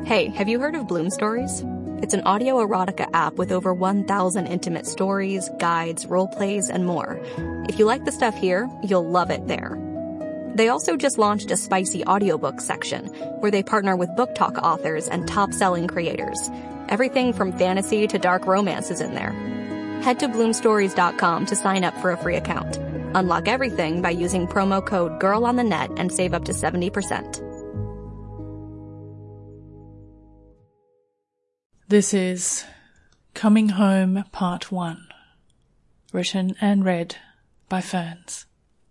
Hey, have you heard of Bloom Stories? It's an audio erotica app with over 1,000 intimate stories, guides, role plays, and more. If you like the stuff here, you'll love it there. They also just launched a spicy audiobook section where they partner with book talk authors and top-selling creators. Everything from fantasy to dark romance is in there. Head to bloomstories.com to sign up for a free account. Unlock everything by using promo code GIRLONTHENET and save up to 70%. This is Coming Home Part 1, written and read by Ferns.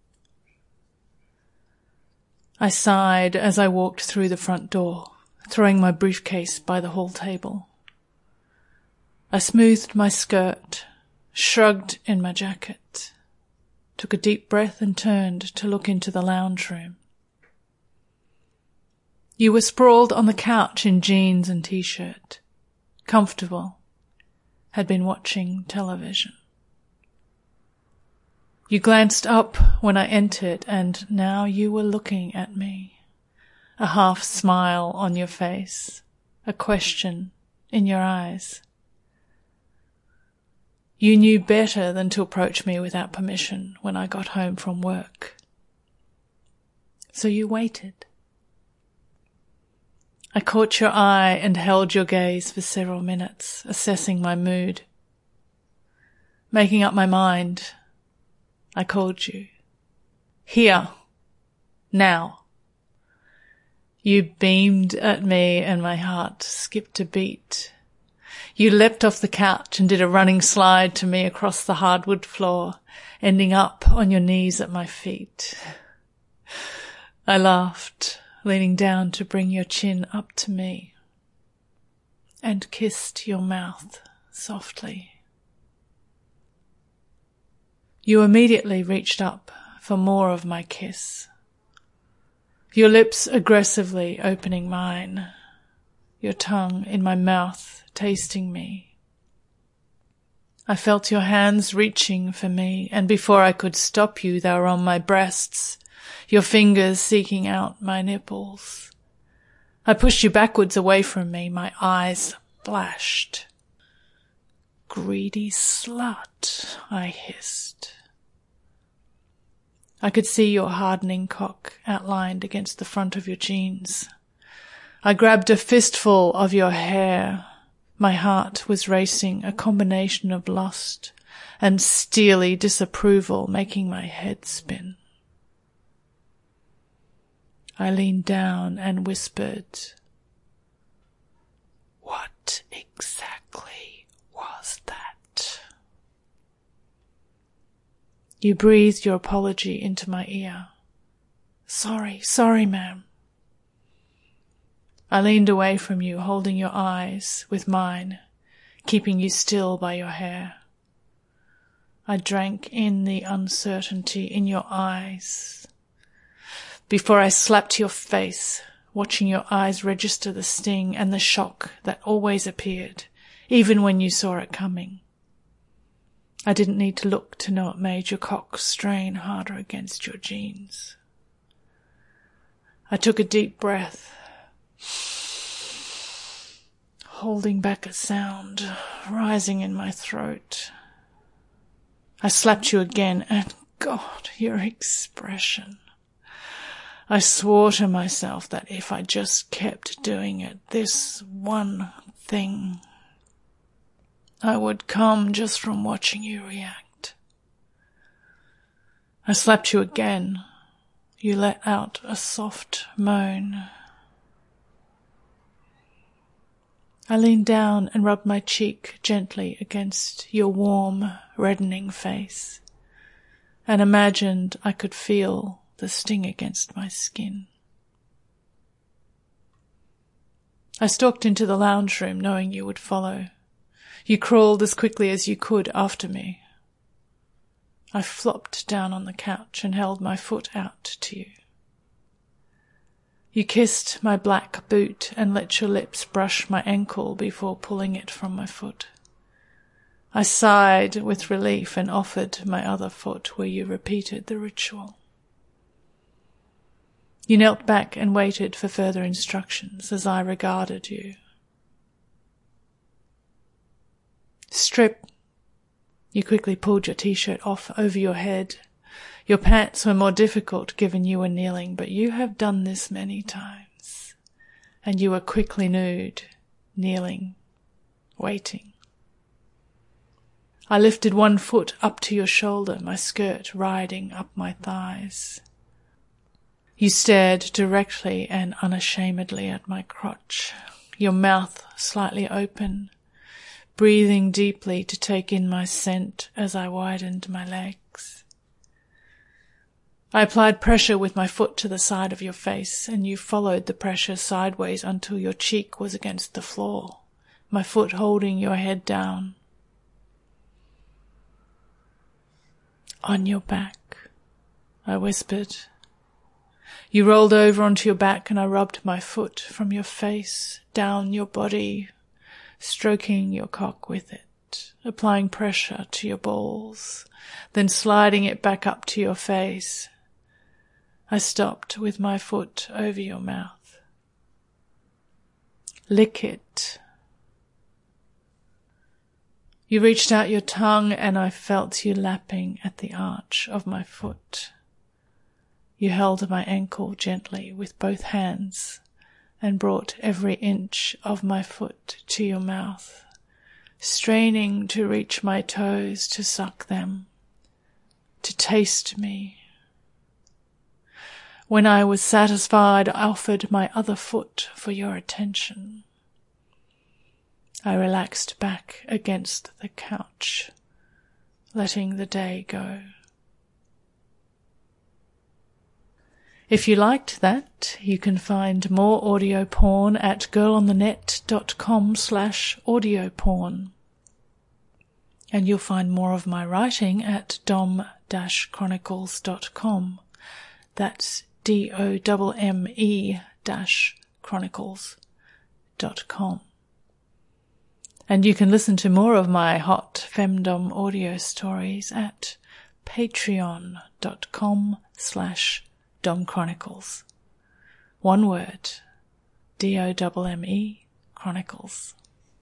I sighed as I walked through the front door, throwing my briefcase by the hall table. I smoothed my skirt, shrugged in my jacket, took a deep breath and turned to look into the lounge room. You were sprawled on the couch in jeans and t-shirt. Comfortable, had been watching television. You glanced up when I entered, and now you were looking at me, a half smile on your face, a question in your eyes. You knew better than to approach me without permission when I got home from work. So you waited. I caught your eye and held your gaze for several minutes, assessing my mood. Making up my mind, I called you. Here. Now. You beamed at me and my heart skipped a beat. You leapt off the couch and did a running slide to me across the hardwood floor, ending up on your knees at my feet. I laughed, leaning down to bring your chin up to me, and kissed your mouth softly. You immediately reached up for more of my kiss, your lips aggressively opening mine, your tongue in my mouth tasting me. I felt your hands reaching for me, and before I could stop you, they were on my breasts, your fingers seeking out my nipples. I pushed you backwards away from me, my eyes flashed. Greedy slut, I hissed. I could see your hardening cock outlined against the front of your jeans. I grabbed a fistful of your hair. My heart was racing, a combination of lust and steely disapproval making my head spin. I leaned down and whispered, "What exactly was that?" You breathed your apology into my ear. Sorry, ma'am." I leaned away from you, holding your eyes with mine, keeping you still by your hair. I drank in the uncertainty in your eyes before I slapped your face, watching your eyes register the sting and the shock that always appeared, even when you saw it coming. I didn't need to look to know it made your cock strain harder against your jeans. I took a deep breath, holding back a sound rising in my throat. I slapped you again, and God, your expression. I swore to myself that if I just kept doing it, this one thing, I would come just from watching you react. I slapped you again. You let out a soft moan. I leaned down and rubbed my cheek gently against your warm, reddening face, and imagined I could feel the sting against my skin. I stalked into the lounge room knowing you would follow. You crawled as quickly as you could after me. I flopped down on the couch and held my foot out to you. You kissed my black boot and let your lips brush my ankle before pulling it from my foot. I sighed with relief and offered my other foot where you repeated the ritual. You knelt back and waited for further instructions as I regarded you. Strip. You quickly pulled your t-shirt off over your head. Your pants were more difficult given you were kneeling, but you have done this many times. And you were quickly nude, kneeling, waiting. I lifted one foot up to your shoulder, my skirt riding up my thighs. You stared directly and unashamedly at my crotch, your mouth slightly open, breathing deeply to take in my scent as I widened my legs. I applied pressure with my foot to the side of your face, and you followed the pressure sideways until your cheek was against the floor, my foot holding your head down. On your back, I whispered. You rolled over onto your back and I rubbed my foot from your face down your body, stroking your cock with it, applying pressure to your balls, then sliding it back up to your face. I stopped with my foot over your mouth. Lick it. You reached out your tongue and I felt you lapping at the arch of my foot. You held my ankle gently with both hands and brought every inch of my foot to your mouth, straining to reach my toes to suck them, to taste me. When I was satisfied, I offered my other foot for your attention. I relaxed back against the couch, letting the day go. If you liked that, you can find more audio porn at girlonthenet.com/audio-porn. And you'll find more of my writing at dom-chronicles.com. That's DOMME-chronicles.com. And you can listen to more of my hot femdom audio stories at patreon.com/domchronicles. One word, DOMME Chronicles.